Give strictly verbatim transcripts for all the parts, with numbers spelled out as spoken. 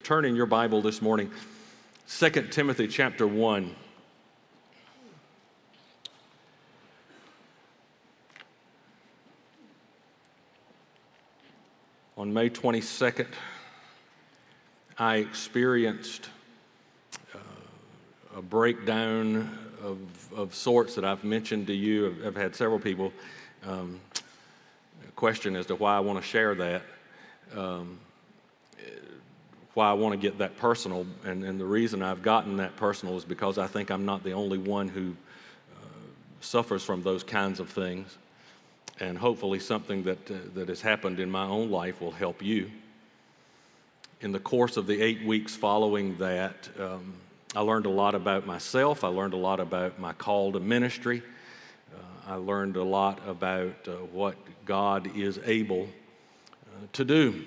turn in your Bible this morning, Second Timothy chapter one. On May twenty-second, I experienced uh, a breakdown of, of sorts that I've mentioned to you. I've, I've had several people um, question as to why I want to share that, um, why I want to get that personal. And, and the reason I've gotten that personal is because I think I'm not the only one who uh, suffers from those kinds of things. And hopefully something that, uh, that has happened in my own life will help you. In the course of the eight weeks following that, um, I learned a lot about myself. I learned a lot about my call to ministry. Uh, I learned a lot about uh, what God is able uh, to do.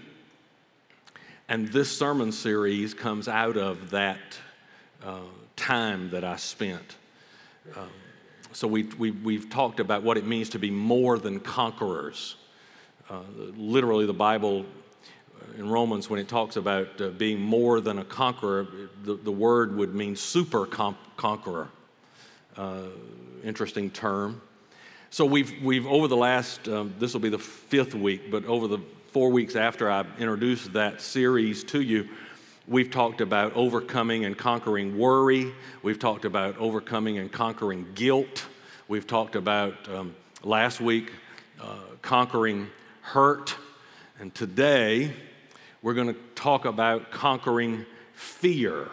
And this sermon series comes out of that uh, time that I spent. Um, So we, we, we've talked about what it means to be more than conquerors. Uh, literally, the Bible in Romans, when it talks about uh, being more than a conqueror, the, the word would mean super conqueror. Uh, interesting term. So we've, we've over the last, um, this will be the fifth week, but over the four weeks after I introduced that series to you, we've talked about overcoming and conquering worry. We've talked about overcoming and conquering guilt. We've talked about, um, last week, uh, conquering hurt. And today, we're going to talk about conquering fear.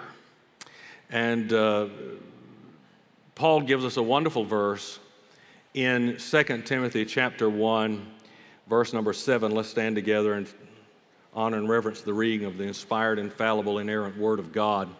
And uh, Paul gives us a wonderful verse in Second Timothy chapter one, verse number seven. Let's stand together and honor and reverence the reading of the inspired, infallible, inerrant Word of God.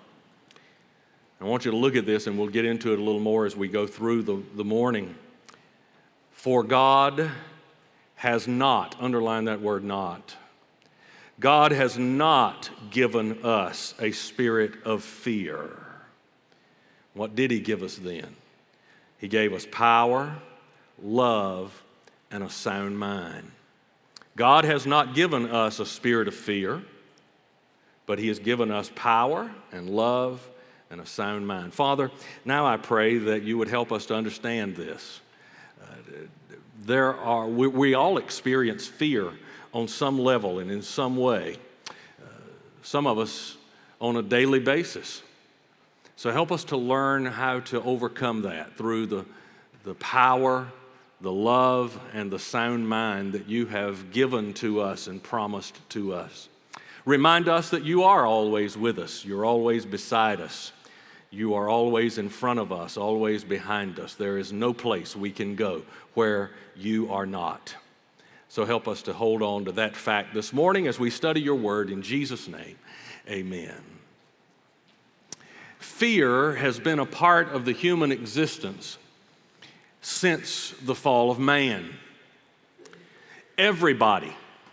I want you to look at this, and we'll get into it a little more as we go through the, the morning. For God has not, underline that word not, God has not given us a spirit of fear. What did He give us then? He gave us power, love, and a sound mind. God has not given us a spirit of fear, but He has given us power and love and a sound mind. Father, now I pray that you would help us to understand this. Uh, there are, we, we all experience fear on some level and in some way. Uh, some of us on a daily basis. So help us to learn how to overcome that through the, the power, the love, and the sound mind that you have given to us and promised to us. Remind us that you are always with us. You're always beside us. You are always in front of us, always behind us. There is no place we can go where you are not. So help us to hold on to that fact this morning as we study your word. In Jesus' name, amen. Fear has been a part of the human existence since the fall of man. Everybody,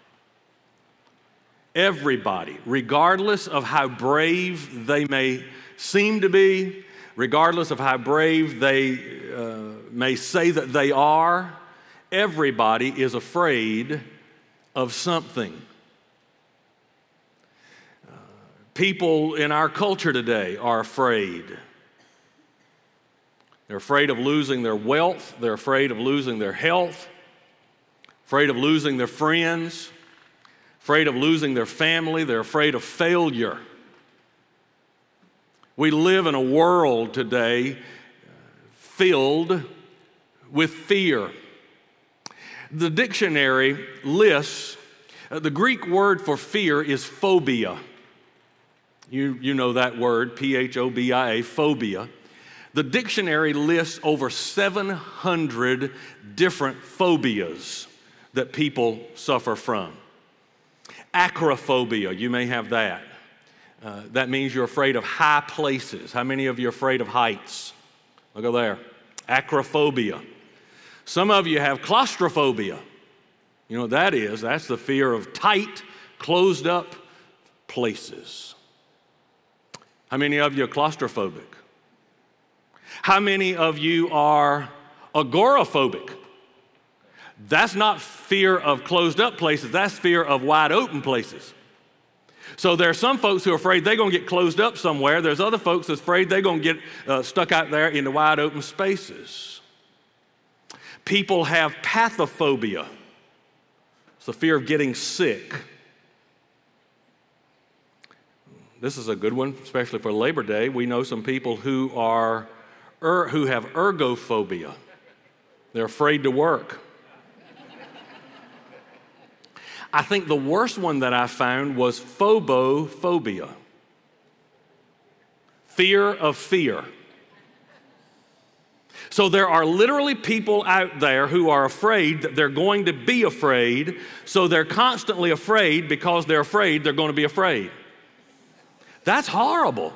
everybody, regardless of how brave they may seem to be, regardless of how brave they uh, may say that they are, everybody is afraid of something. Uh, people in our culture today are afraid. They're afraid of losing their wealth. They're afraid of losing their health, afraid of losing their friends, afraid of losing their family. They're afraid of failure. We live in a world today filled with fear. The dictionary lists, uh, the Greek word for fear is phobia. You, you know that word, P H O B I A, phobia. The dictionary lists over seven hundred different phobias that people suffer from. Acrophobia, you may have that. Uh, that means you're afraid of high places. How many of you are afraid of heights? Look over there. Acrophobia. Some of you have claustrophobia. You know what that is? That's the fear of tight, closed up places. How many of you are claustrophobic? How many of you are agoraphobic? That's not fear of closed up places, that's fear of wide open places. So there are some folks who are afraid they're going to get closed up somewhere. There's other folks that's afraid they're going to get uh, stuck out there in the wide open spaces. People have pathophobia. It's the fear of getting sick. This is a good one, especially for Labor Day. We know some people who are er, who have ergophobia. They're afraid to work. I think the worst one that I found was phobophobia. Fear of fear. So there are literally people out there who are afraid that they're going to be afraid, so they're constantly afraid because they're afraid they're going to be afraid. That's horrible.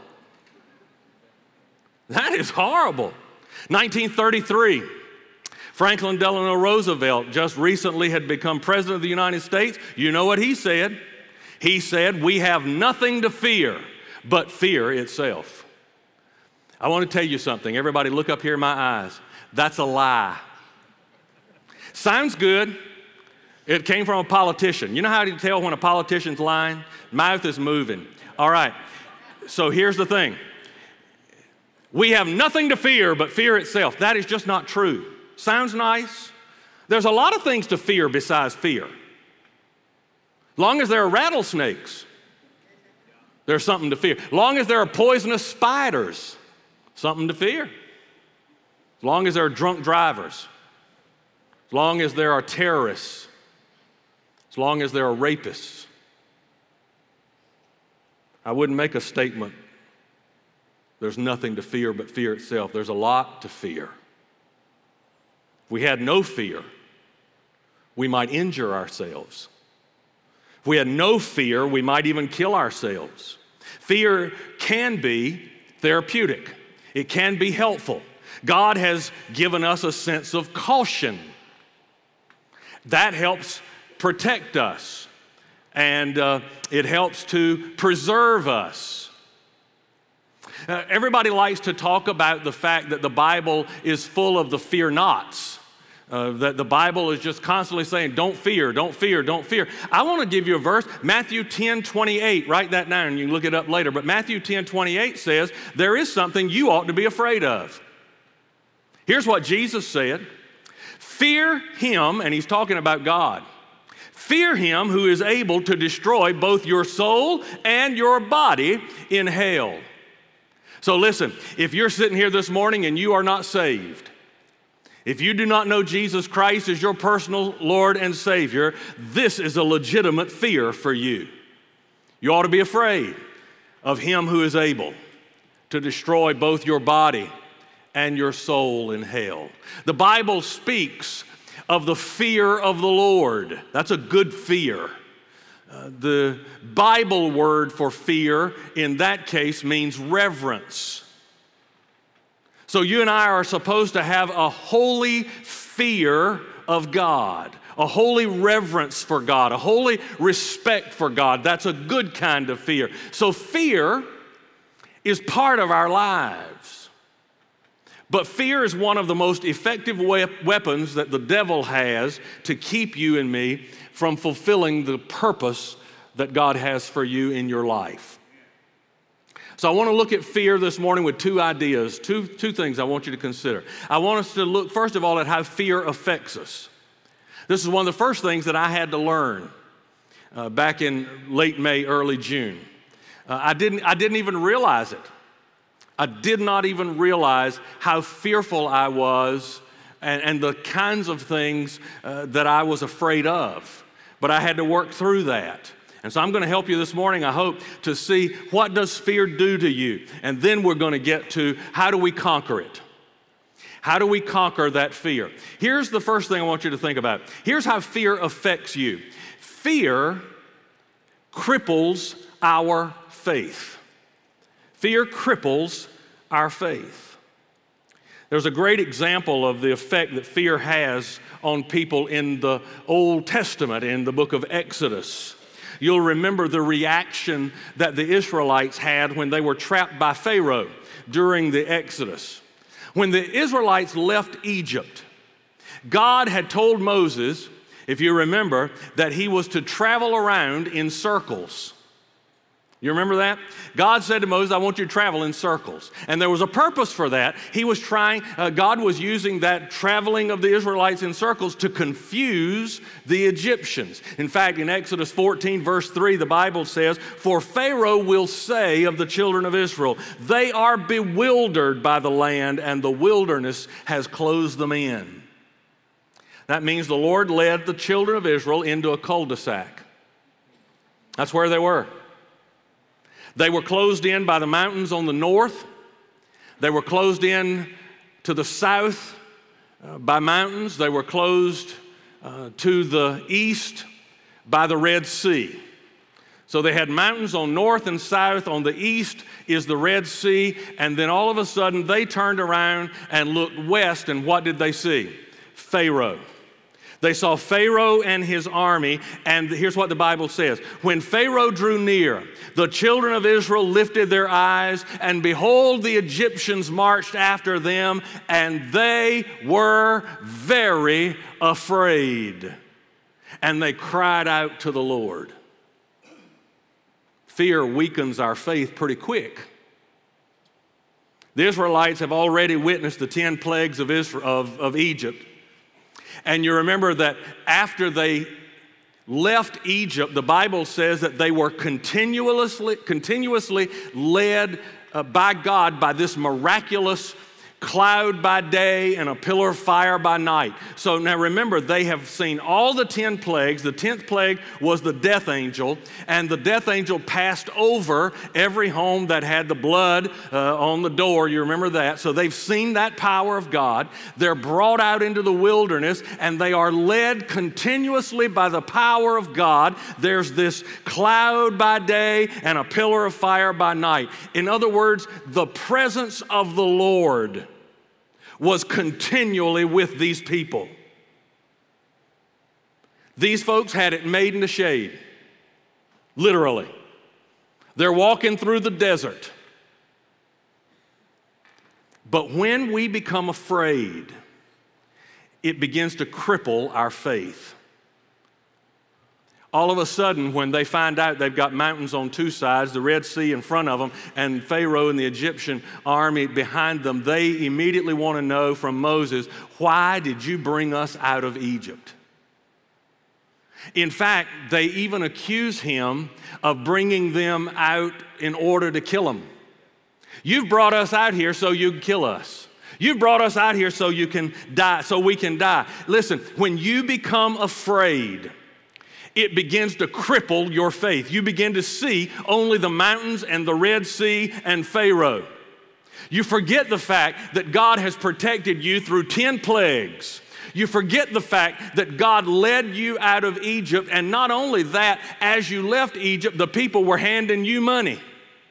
That is horrible. nineteen thirty-three, Franklin Delano Roosevelt just recently had become president of the United States. You know what he said? He said, "We have nothing to fear but fear itself." I want to tell you something. Everybody look up here in my eyes. That's a lie. Sounds good. It came from a politician. You know how you tell when a politician's lying? Mouth is moving. All right. So here's the thing. We have nothing to fear but fear itself. That is just not true. Sounds nice. There's a lot of things to fear besides fear. As long as there are rattlesnakes, there's something to fear. As long as there are poisonous spiders, something to fear. As long as there are drunk drivers, as long as there are terrorists, as long as there are rapists. I wouldn't make a statement, there's nothing to fear but fear itself. There's a lot to fear. If we had no fear, we might injure ourselves. If we had no fear, we might even kill ourselves. Fear can be therapeutic. It can be helpful. God has given us a sense of caution. That helps protect us, and uh, it helps to preserve us. Uh, everybody likes to talk about the fact that the Bible is full of the fear nots. Uh, that the Bible is just constantly saying, don't fear, don't fear, don't fear. I want to give you a verse, Matthew ten twenty-eight. Write that down, you can look it up later. But Matthew ten twenty-eight says, there is something you ought to be afraid of. Here's what Jesus said. Fear him, and he's talking about God. Fear him who is able to destroy both your soul and your body in hell. So listen, if you're sitting here this morning and you are not saved, if you do not know Jesus Christ as your personal Lord and Savior, this is a legitimate fear for you. You ought to be afraid of him who is able to destroy both your body and your soul in hell. The Bible speaks of the fear of the Lord. That's a good fear. Uh, the Bible word for fear in that case means reverence. So you and I are supposed to have a holy fear of God, a holy reverence for God, a holy respect for God. That's a good kind of fear. So fear is part of our lives. But fear is one of the most effective we- weapons that the devil has to keep you and me from fulfilling the purpose that God has for you in your life. So I want to look at fear this morning with two ideas, two, two things I want you to consider. I want us to look, first of all, at how fear affects us. This is one of the first things that I had to learn uh, back in late May, early June. Uh, I didn't, I didn't even realize it. I did not even realize how fearful I was and, and the kinds of things uh, that I was afraid of. But I had to work through that. And so I'm going to help you this morning, I hope, to see what does fear do to you. And then we're going to get to how do we conquer it? How do we conquer that fear? Here's the first thing I want you to think about. Here's how fear affects you. Fear cripples our faith. Fear cripples our faith. There's a great example of the effect that fear has on people in the Old Testament, in the book of Exodus. You'll remember the reaction that the Israelites had when they were trapped by Pharaoh during the Exodus. When the Israelites left Egypt, God had told Moses, if you remember, that he was to travel around in circles. You remember that? God said to Moses, I want you to travel in circles. And there was a purpose for that. He was trying, uh, God was using that traveling of the Israelites in circles to confuse the Egyptians. In fact, in Exodus fourteen, verse three, the Bible says, for Pharaoh will say of the children of Israel, they are bewildered by the land, and the wilderness has closed them in. That means the Lord led the children of Israel into a cul-de-sac. That's where they were. They were closed in by the mountains on the north. They were closed in to the south uh, by mountains. They were closed uh, to the east by the Red Sea. So they had mountains on north and south. On the east is the Red Sea. And then all of a sudden they turned around and looked west, and what did they see? Pharaoh. They saw Pharaoh and his army, and here's what the Bible says. When Pharaoh drew near, the children of Israel lifted their eyes, and behold, the Egyptians marched after them, and they were very afraid. And they cried out to the Lord. Fear weakens our faith pretty quick. The Israelites have already witnessed the ten plagues of, Israel, of, of Egypt. And you remember that after they left Egypt, the Bible says that they were continuously, continuously led uh, by God by this miraculous cloud by day and a pillar of fire by night. So now remember, they have seen all the ten plagues. The tenth plague was the death angel, and the death angel passed over every home that had the blood uh, on the door. You remember that? So they've seen that power of God. They're brought out into the wilderness, and they are led continuously by the power of God. There's this cloud by day and a pillar of fire by night. In other words, the presence of the Lord was continually with these people. These folks had it made in the shade, literally. They're walking through the desert. But when we become afraid, it begins to cripple our faith. All of a sudden, when they find out they've got mountains on two sides, the Red Sea in front of them, and Pharaoh and the Egyptian army behind them, they immediately want to know from Moses, why did you bring us out of Egypt? In fact, they even accuse him of bringing them out in order to kill them. You've brought us out here so you can kill us. You've brought us out here so you can die, so we can die. Listen, when you become afraid, it begins to cripple your faith. You begin to see only the mountains and the Red Sea and Pharaoh. You forget the fact that God has protected you through ten plagues. You forget the fact that God led you out of Egypt, and not only that, as you left Egypt, the people were handing you money.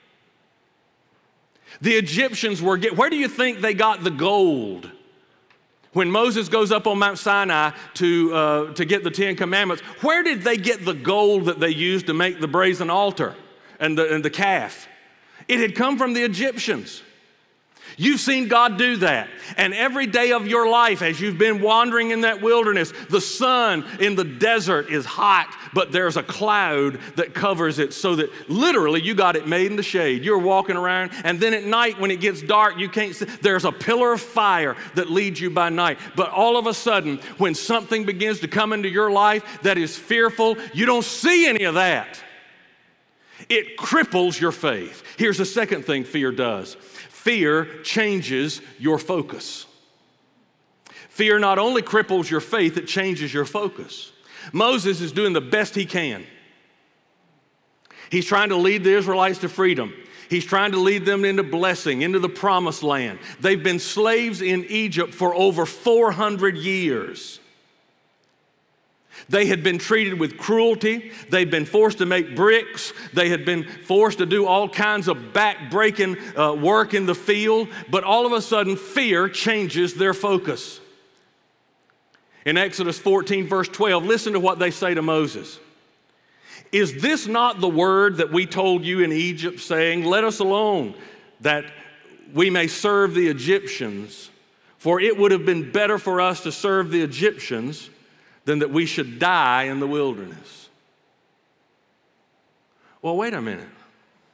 The Egyptians were getting, where do you think they got the gold? When Moses goes up on Mount Sinai to, uh, to get the Ten Commandments, where did they get the gold that they used to make the brazen altar and the, and the calf? It had come from the Egyptians. You've seen God do that. And every day of your life, as you've been wandering in that wilderness, the sun in the desert is hot, but there's a cloud that covers it so that literally you got it made in the shade. You're walking around, and then at night when it gets dark, you can't see. There's a pillar of fire that leads you by night. But all of a sudden, when something begins to come into your life that is fearful, you don't see any of that. It cripples your faith. Here's the second thing fear does. Fear changes your focus. Fear not only cripples your faith, it changes your focus. Moses is doing the best he can. He's trying to lead the Israelites to freedom. He's trying to lead them into blessing, into the promised land. They've been slaves in Egypt for over four hundred years. They had been treated with cruelty. They'd been forced to make bricks. They had been forced to do all kinds of back-breaking uh, work in the field. But all of a sudden, fear changes their focus. In Exodus fourteen, verse twelve, listen to what they say to Moses. Is this not the word that we told you in Egypt, saying, let us alone, that we may serve the Egyptians? For it would have been better for us to serve the Egyptians than that we should die in the wilderness. Well, wait a minute.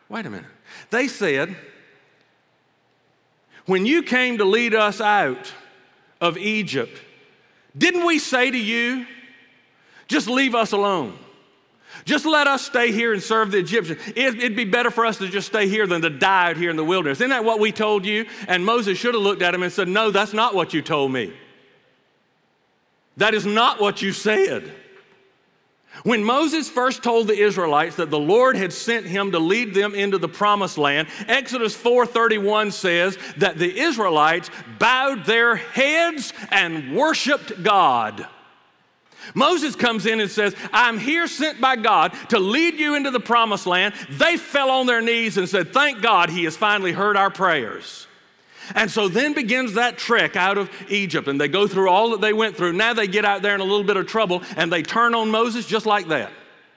Wait a minute. They said, when you came to lead us out of Egypt, didn't we say to you, just leave us alone? Just let us stay here and serve the Egyptians. It'd be better for us to just stay here than to die out here in the wilderness. Isn't that what we told you? And Moses should have looked at him and said, no, that's not what you told me. That is not what you said. When Moses first told the Israelites that the Lord had sent him to lead them into the promised land, Exodus four thirty-one says that the Israelites bowed their heads and worshiped God. Moses comes in and says, I'm here sent by God to lead you into the promised land. They fell on their knees and said, thank God he has finally heard our prayers. And so then begins that trek out of Egypt, and they go through all that they went through. Now they get out there in a little bit of trouble, and they turn on Moses just like that.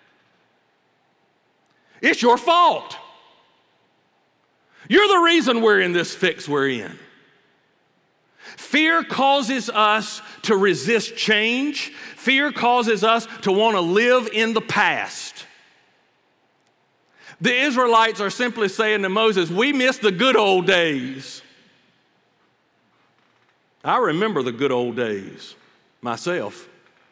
It's your fault. You're the reason we're in this fix we're in. Fear causes us to resist change. Fear causes us to want to live in the past. The Israelites are simply saying to Moses, we miss the good old days. I remember the good old days myself.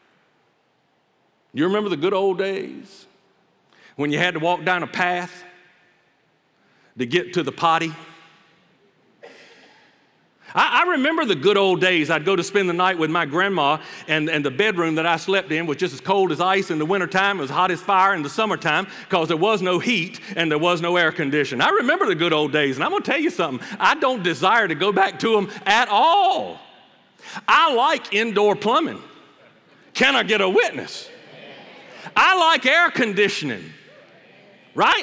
You remember the good old days when you had to walk down a path to get to the potty? I, I remember the good old days. I'd go to spend the night with my grandma, and, and the bedroom that I slept in was just as cold as ice in the wintertime. It was hot as fire in the summertime because there was no heat and there was no air conditioning. I remember the good old days, and I'm going to tell you something. I don't desire to go back to them at all. I like indoor plumbing. Can I get a witness? I like air conditioning, right?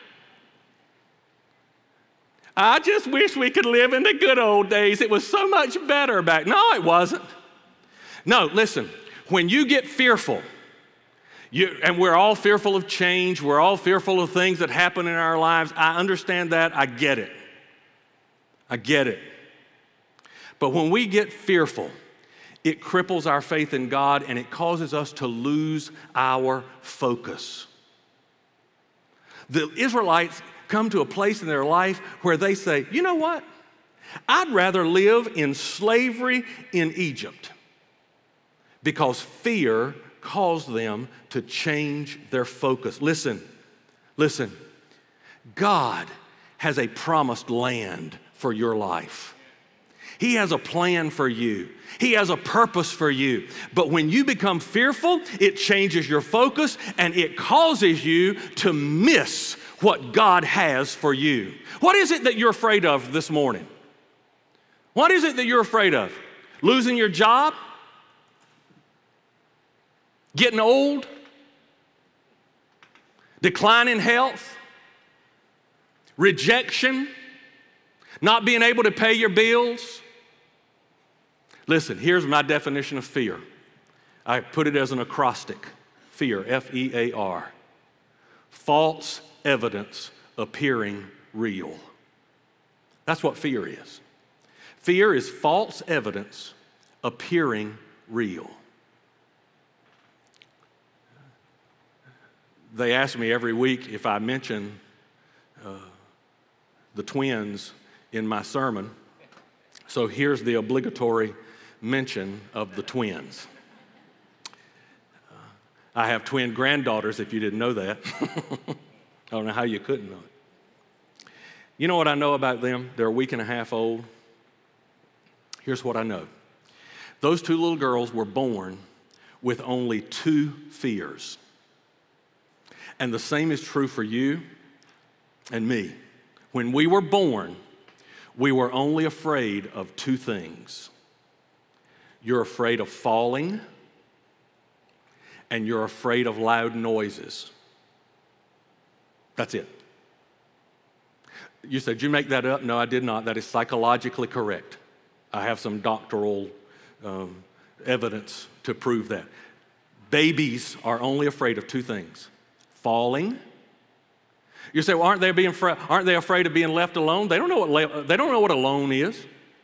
I just wish we could live in the good old days. It was so much better back. No, it wasn't. No, listen, when you get fearful, you, and we're all fearful of change, we're all fearful of things that happen in our lives. I understand that. I get it. I get it. But when we get fearful, it cripples our faith in God, and it causes us to lose our focus. The Israelites come to a place in their life where they say, you know what? I'd rather live in slavery in Egypt, because fear caused them to change their focus. Listen, listen. God has a promised land for your life. He has a plan for you. He has a purpose for you. But when you become fearful, it changes your focus, and it causes you to miss what God has for you. What is it that you're afraid of this morning? What is it that you're afraid of? Losing your job? Getting old? Declining health? Rejection? Not being able to pay your bills? Listen, here's my definition of fear. I put it as an acrostic. Fear, F E A R. False evidence appearing real. That's what fear is. Fear is false evidence appearing real. They ask me every week if I mention uh, the twins in my sermon. So here's the obligatory mention of the twins. Uh, I have twin granddaughters, if you didn't know that. I don't know how you couldn't know it. You know what I know about them? They're a week and a half old. Here's what I know. Those two little girls were born with only two fears. And the same is true for you and me. When we were born, we were only afraid of two things. You're afraid of falling, and you're afraid of loud noises. That's it. You said, did you make that up? No, I did not. That is psychologically correct. I have some doctoral um, evidence to prove that. Babies are only afraid of two things: falling. You say, well, aren't they being fra- aren't they afraid of being left alone? They don't know what la- they don't know what alone is.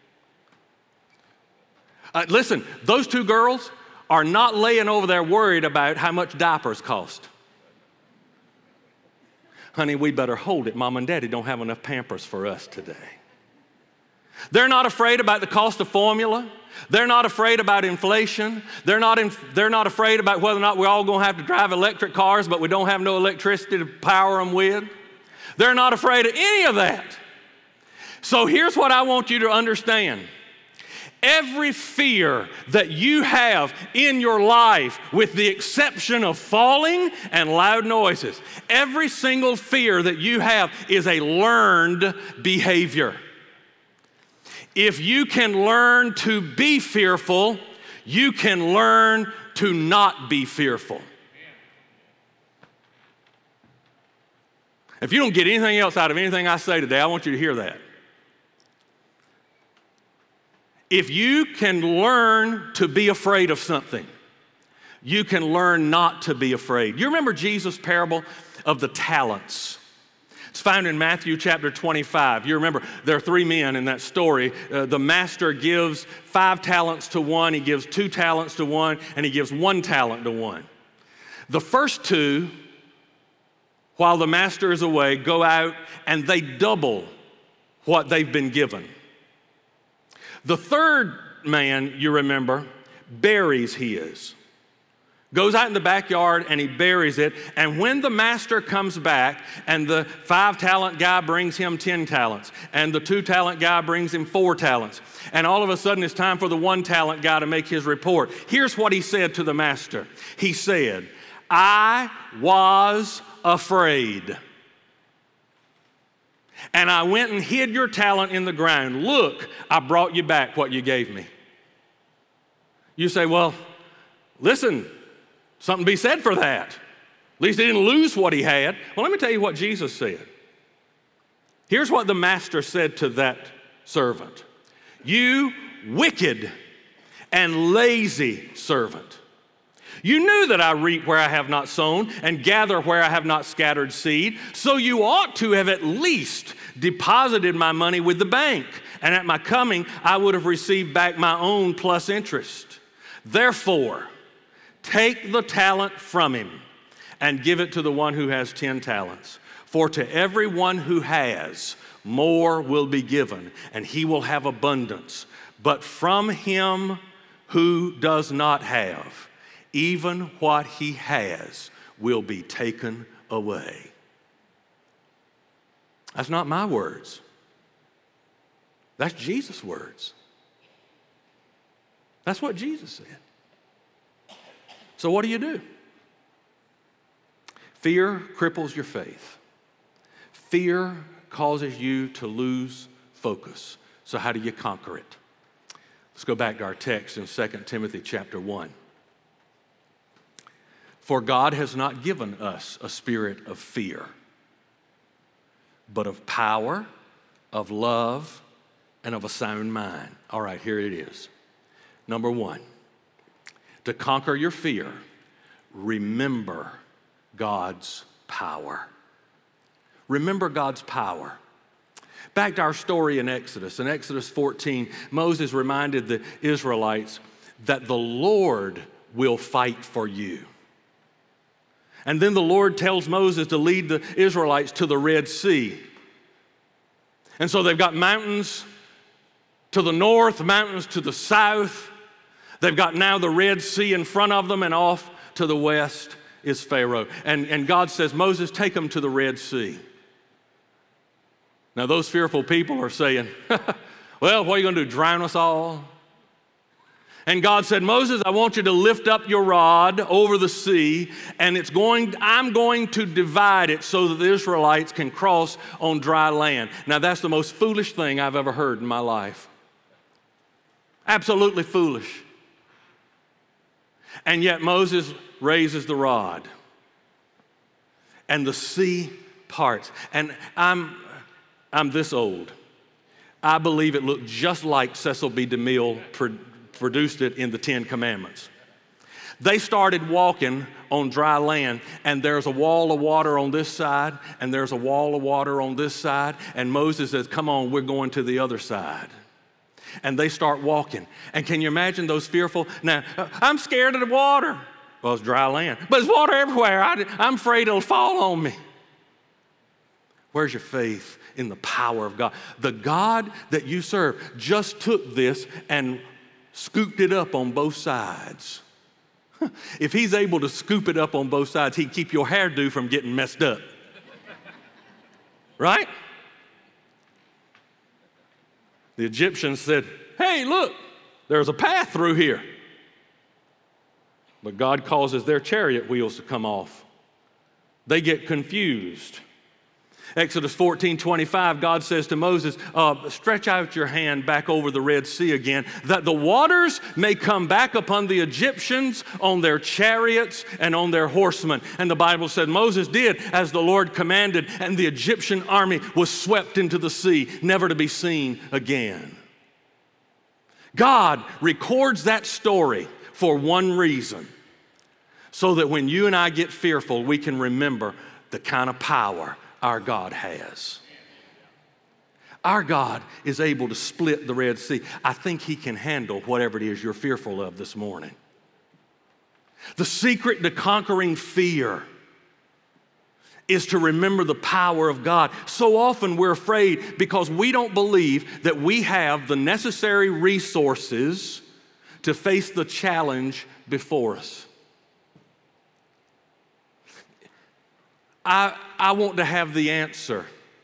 Uh, listen, those two girls are not laying over there worried about how much diapers cost. honey, we better hold it. Mom and Daddy don't have enough Pampers for us today. They're not afraid about the cost of formula. They're not afraid about inflation. They're not, in, they're not afraid about whether or not we're all going to have to drive electric cars, but we don't have no electricity to power them with. They're not afraid of any of that. So here's what I want you to understand. Every fear that you have in your life, with the exception of falling and loud noises, every single fear that you have is a learned behavior. If you can learn to be fearful, you can learn to not be fearful. If you don't get anything else out of anything I say today, I want you to hear that. If you can learn to be afraid of something, you can learn not to be afraid. You remember Jesus' parable of the talents? It's found in Matthew chapter twenty-five. You remember there are three men in that story. Uh, the master gives five talents to one, he gives two talents to one, and he gives one talent to one. The first two, while the master is away, go out and they double what they've been given. The third man, you remember, buries his. Goes out in the backyard and he buries it. And when the master comes back and the five talent guy brings him ten talents and the two talent guy brings him four talents, and all of a sudden it's time for the one talent guy to make his report. Here's what he said to the master. He said, I was afraid, and I went and hid your talent in the ground. Look, I brought you back what you gave me. You say, well, listen, something be said for that. At least he didn't lose what he had. Well, let me tell you what Jesus said. Here's what the master said to that servant. You wicked and lazy servant. You knew that I reap where I have not sown and gather where I have not scattered seed. So you ought to have at least deposited my money with the bank. And at my coming, I would have received back my own plus interest. Therefore, take the talent from him and give it to the one who has ten talents. For to everyone who has, more will be given, and he will have abundance. But from him who does not have, even what he has will be taken away. That's not my words. That's Jesus' words. That's what Jesus said. So what do you do? Fear cripples your faith. Fear causes you to lose focus. So how do you conquer it? Let's go back to our text in Second Timothy chapter one. For God has not given us a spirit of fear, but of power, of love, and of a sound mind. All right, here it is. Number one, to conquer your fear, remember God's power. Remember God's power. Back to our story in Exodus. In Exodus fourteen, Moses reminded the Israelites that the Lord will fight for you. And then the Lord tells Moses to lead the Israelites to the Red Sea. And so they've got mountains to the north, mountains to the south. They've got now the Red Sea in front of them, and off to the west is Pharaoh. And, and God says, Moses, take them to the Red Sea. Now those fearful people are saying, well, what are you going to do, drown us all? And God said, Moses, I want you to lift up your rod over the sea, and it's going, I'm going to divide it so that the Israelites can cross on dry land. Now that's the most foolish thing I've ever heard in my life. Absolutely foolish. And yet Moses raises the rod, and the sea parts. And I'm, I'm this old. I believe it looked just like Cecil B. DeMille pro- produced it in the Ten Commandments. They started walking on dry land, and there's a wall of water on this side, and there's a wall of water on this side, and Moses says, come on, we're going to the other side. And they start walking. And can you imagine those fearful? Now, I'm scared of the water. Well, it's dry land. But there's water everywhere. I, I'm afraid it'll fall on me. Where's your faith in the power of God? The God that you serve just took this and scooped it up on both sides. If he's able to scoop it up on both sides, he'd keep your hairdo from getting messed up. Right? The Egyptians said, hey, look, there's a path through here. But God causes their chariot wheels to come off. They get confused. Exodus fourteen twenty-five, God says to Moses, uh, stretch out your hand back over the Red Sea again, that the waters may come back upon the Egyptians on their chariots and on their horsemen. And the Bible said Moses did as the Lord commanded, and the Egyptian army was swept into the sea, never to be seen again. God records that story for one reason, so that when you and I get fearful, we can remember the kind of power our God has. Our God is able to split the Red Sea. I think he can handle whatever it is you're fearful of this morning. The secret to conquering fear is to remember the power of God. So often we're afraid because we don't believe that we have the necessary resources to face the challenge before us. I, I want to have the answer.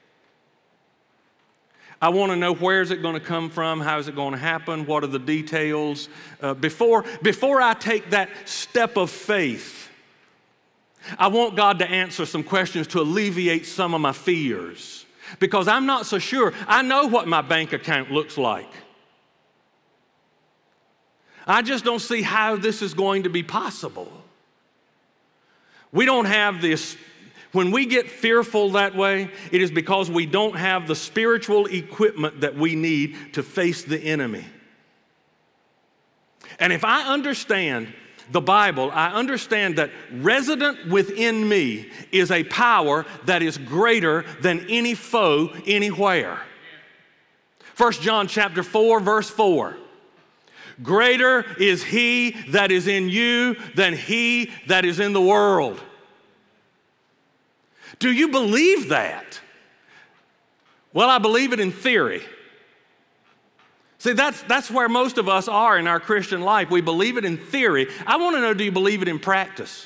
I want to know where is it going to come from, how is it going to happen, what are the details. Uh, before, before I take that step of faith, I want God to answer some questions to alleviate some of my fears, because I'm not so sure. I know what my bank account looks like. I just don't see how this is going to be possible. We don't have this. When we get fearful that way, it is because we don't have the spiritual equipment that we need to face the enemy. And if I understand the Bible, I understand that resident within me is a power that is greater than any foe anywhere. First John chapter four, verse four. Greater is he that is in you than he that is in the world. Do you believe that? Well, I believe it in theory. See, that's, that's where most of us are in our Christian life. We believe it in theory. I want to know, do you believe it in practice?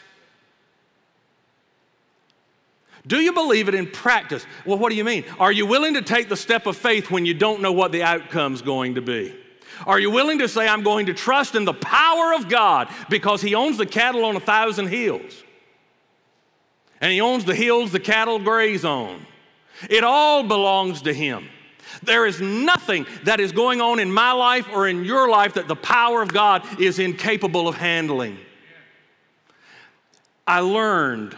Do you believe it in practice? Well, what do you mean? Are you willing to take the step of faith when you don't know what the outcome's going to be? Are you willing to say, I'm going to trust in the power of God because he owns the cattle on a thousand hills? And he owns the hills the cattle graze on. It all belongs to him. There is nothing that is going on in my life or in your life that the power of God is incapable of handling. I learned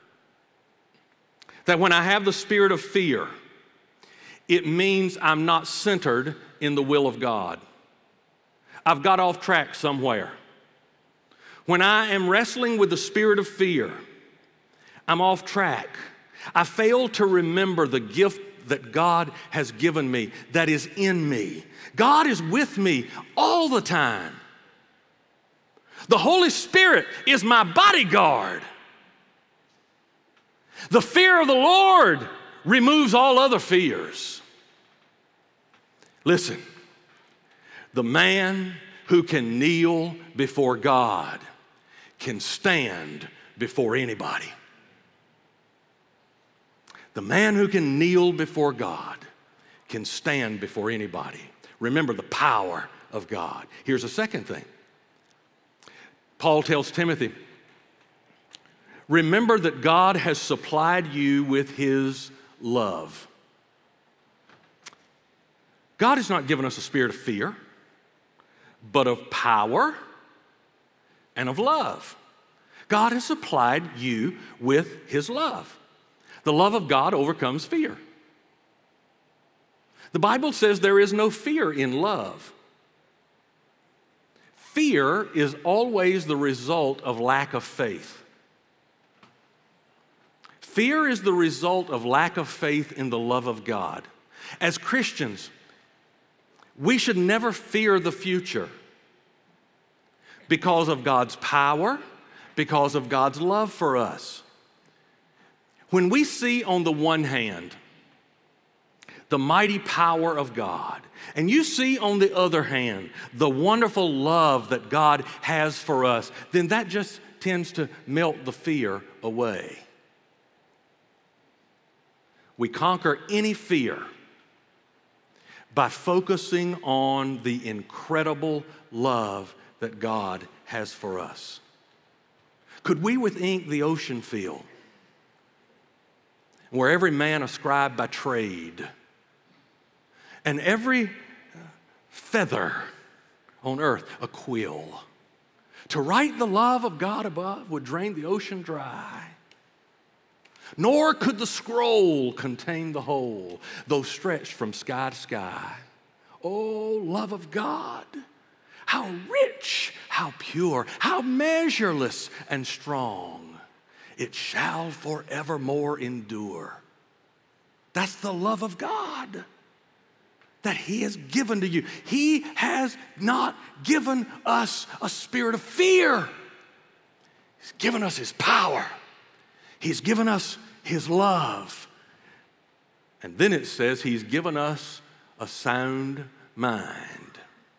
that when I have the spirit of fear, it means I'm not centered in the will of God. I've got off track somewhere. When I am wrestling with the spirit of fear, I'm off track. I fail to remember the gift that God has given me that is in me. God is with me all the time. The Holy Spirit is my bodyguard. The fear of the Lord removes all other fears. Listen, the man who can kneel before God can stand before anybody. The man who can kneel before God can stand before anybody. Remember the power of God. Here's a second thing. Paul tells Timothy, remember that God has supplied you with his love. God has not given us a spirit of fear, but of power and of love. God has supplied you with his love. The love of God overcomes fear. The Bible says there is no fear in love. Fear is always the result of lack of faith. Fear is the result of lack of faith in the love of God. As Christians, we should never fear the future because of God's power, because of God's love for us. When we see on the one hand the mighty power of God, and you see, on the other hand, the wonderful love that God has for us, then that just tends to melt the fear away. We conquer any fear by focusing on the incredible love that God has for us. Could we with ink the ocean fill, where every man a scribe by trade, and every feather on earth a quill, to write the love of God above would drain the ocean dry. Nor could the scroll contain the whole, though stretched from sky to sky. Oh, love of God, how rich, how pure, how measureless and strong. It shall forevermore endure. That's the love of God that He has given to you. He has not given us a spirit of fear. He's given us His power. He's given us His love. And then it says He's given us a sound mind.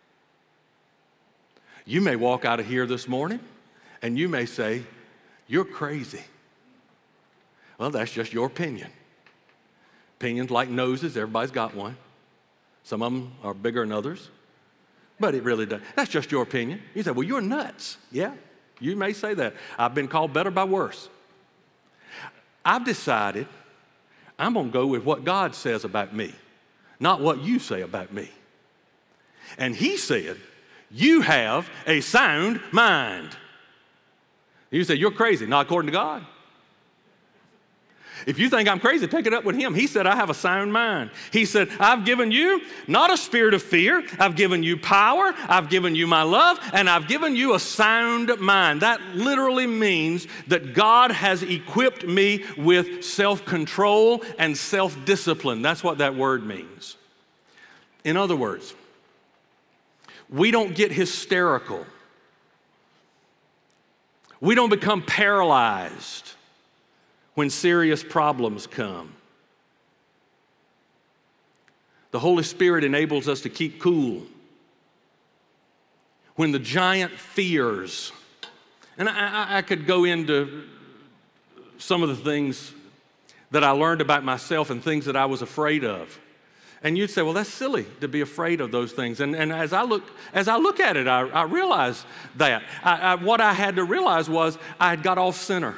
You may walk out of here this morning and you may say, "You're crazy." Well, that's just your opinion. Opinions like noses, everybody's got one. Some of them are bigger than others, but it really does. That's just your opinion. You say, "Well, you're nuts." Yeah, you may say that. I've been called better by worse. I've decided I'm going to go with what God says about me, not what you say about me. And He said, you have a sound mind. You say, "You're crazy." Not according to God. If you think I'm crazy, take it up with Him. He said, I have a sound mind. He said, I've given you not a spirit of fear. I've given you power. I've given you my love. And I've given you a sound mind. That literally means that God has equipped me with self-control and self-discipline. That's what that word means. In other words, we don't get hysterical. We don't become paralyzed when serious problems come. The Holy Spirit enables us to keep cool when the giant fears, and I, I could go into some of the things that I learned about myself and things that I was afraid of. And you'd say, well, that's silly to be afraid of those things. And, and as I look as I look at it, I, I realize that. I, I, what I had to realize was I had got off center.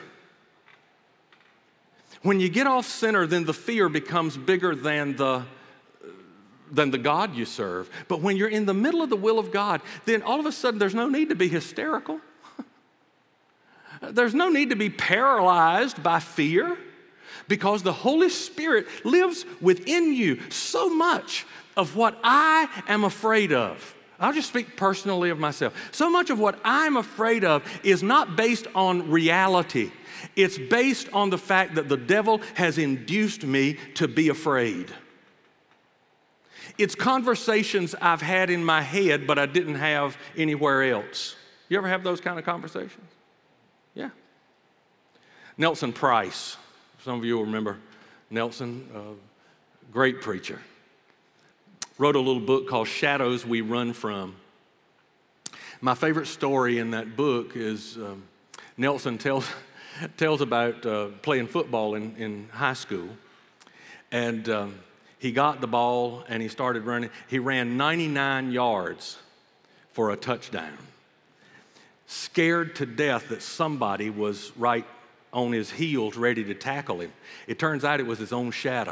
When you get off center, then the fear becomes bigger than the, than the God you serve. But when you're in the middle of the will of God, then all of a sudden there's no need to be hysterical. There's no need to be paralyzed by fear, because the Holy Spirit lives within you. So much of what I am afraid of, I'll just speak personally of myself. So much of what I'm afraid of is not based on reality. It's based on the fact that the devil has induced me to be afraid. It's conversations I've had in my head, but I didn't have anywhere else. You ever have those kind of conversations? Yeah. Nelson Price. Some of you will remember Nelson, uh, great preacher. Wrote a little book called Shadows We Run From. My favorite story in that book is um, Nelson tells... tells about uh, playing football in, in high school. And um, he got the ball and he started running. He ran ninety-nine yards for a touchdown. Scared to death that somebody was right on his heels ready to tackle him. It turns out it was his own shadow.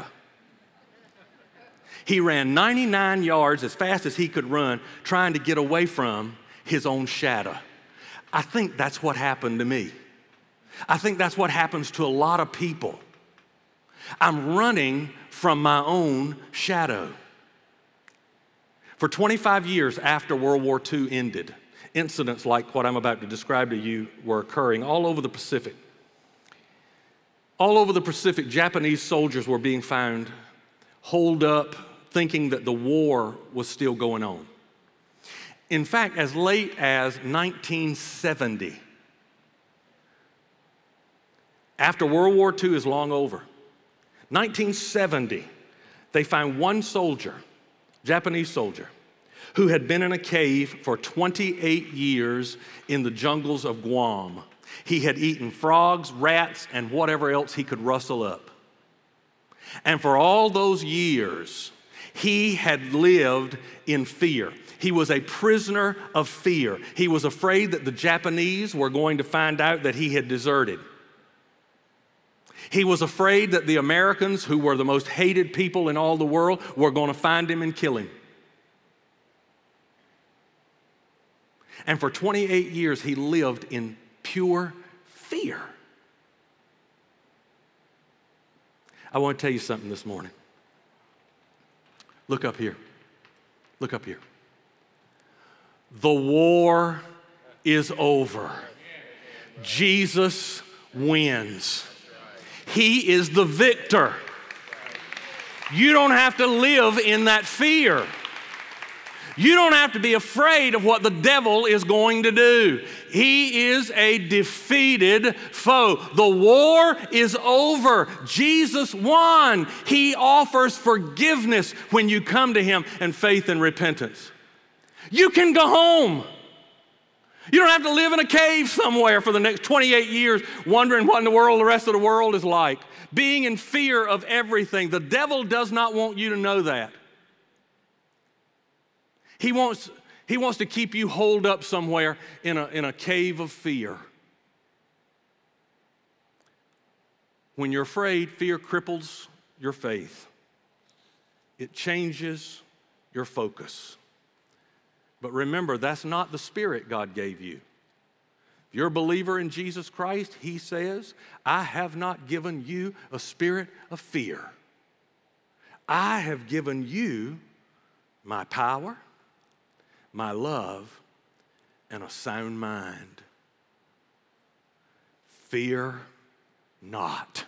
He ran ninety-nine yards as fast as he could run, trying to get away from his own shadow. I think that's what happened to me. I think that's what happens to a lot of people. I'm running from my own shadow. For twenty-five years after World War Two ended, incidents like what I'm about to describe to you were occurring all over the Pacific. All over the Pacific, Japanese soldiers were being found holed up, thinking that the war was still going on. In fact, as late as nineteen seventy, after World War Two is long over, nineteen seventy, they find one soldier, Japanese soldier, who had been in a cave for twenty-eight years in the jungles of Guam. He had eaten frogs, rats, and whatever else he could rustle up. And for all those years, he had lived in fear. He was a prisoner of fear. He was afraid that the Japanese were going to find out that he had deserted. He was afraid that the Americans, who were the most hated people in all the world, were going to find him and kill him. And for twenty-eight years, he lived in pure fear. I want to tell you something this morning. Look up here. Look up here. The war is over. Jesus wins. He is the victor. You don't have to live in that fear. You don't have to be afraid of what the devil is going to do. He is a defeated foe. The war is over. Jesus won. He offers forgiveness when you come to him in faith and repentance. You can go home. You don't have to live in a cave somewhere for the next twenty-eight years wondering what in the world the rest of the world is like, being in fear of everything. The devil does not want you to know that. He wants, he wants to keep you holed up somewhere in a, in a cave of fear. When you're afraid, fear cripples your faith. It changes your focus. But remember, that's not the spirit God gave you. If you're a believer in Jesus Christ, he says, I have not given you a spirit of fear. I have given you my power, my love, and a sound mind. Fear not.